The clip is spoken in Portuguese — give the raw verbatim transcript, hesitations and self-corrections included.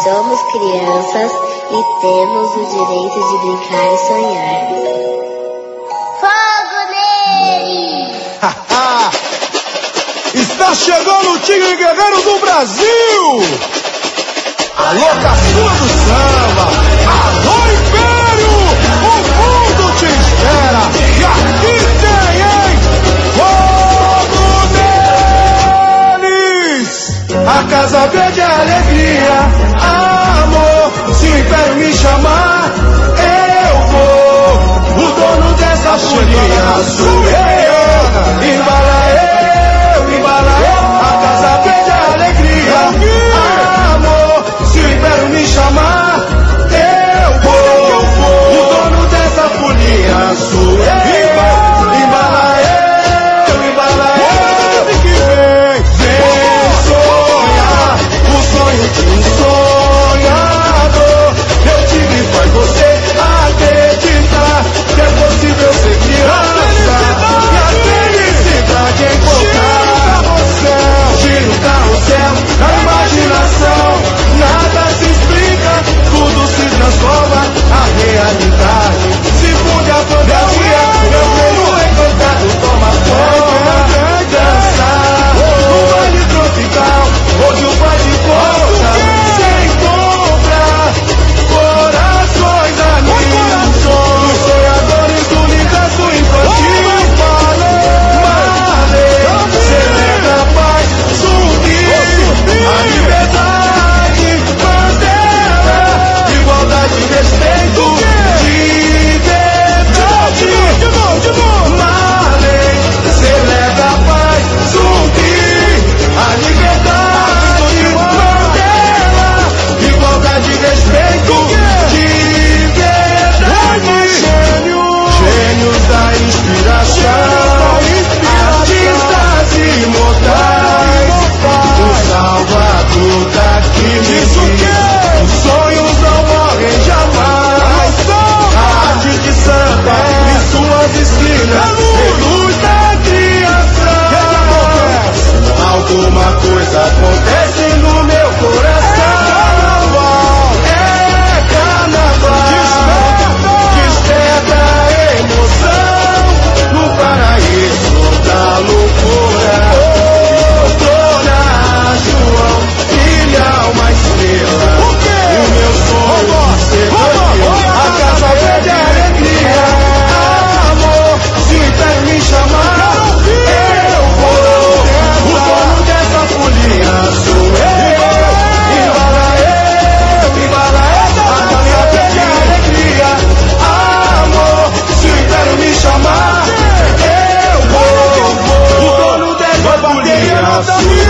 somos crianças e temos o direito de brincar e sonhar. Fogo neles! Está chegando o Tigre Guerreiro do Brasil! Alô, caçula do samba! Alô, Império! O mundo te espera! E aqui tem, hein? Fogo neles! A Casa Verde é alegria, amor. Se o Império me chamar, eu vou. O dono dessa folia sou eu. Embala eu, embala eu. A Casa Verde é alegria, amor. Se o Império me chamar, eu vou. O dono dessa folia sou eu. Embala eu, embala eu. Que vem, vem sonhar o sonho de um sonhador. Meu tigre faz você acreditar que é possível ser criança. E a felicidade encontrar você. Gira o carrossel na imaginação. Nada se explica, tudo se transforma. A realidade se funde a fantasia. Meu reino encantado toma forma. Dançar no baile tropical, onde o pai de conta se encontra. Corações amigos, os sonhadores do universo infantil. Marley, celebra a paz, zumbi, a liberdade, Mandela, igualdade, respeito, liberdade. Marley, celebra a paz, zumbi, a liberdade, Mandela, igualdade, respeito, liberdade. Gênios da inspiração, artistas imortais, o salvador daqui. Os sonhos não morrem jamais. A arte de samba e suas esquinas, luz da criação. Alguma coisa acontece no meu coração. É carnaval, desperta a emoção no paraíso da loucura. Dona João, filha uma estrela. O meu sonho de ser campeão. A Casa Verde é alegria, amor. Se o Império me chamar, eu vou. O dono dessa folia sou eu. Embala eu, embala eu. A Casa Verde é alegria, amor. Se o Império me chamar, eu vou. O dono dessa folia sou eu.